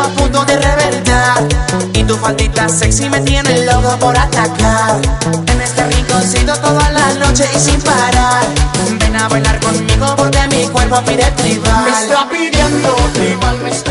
a punto de reventar y tu faldita sexy me tiene loco por atacar. En este rinconcito toda la noche y sin parar. Ven a bailar conmigo porque mi cuerpo pide tribal. Me está pidiendo tribal, me está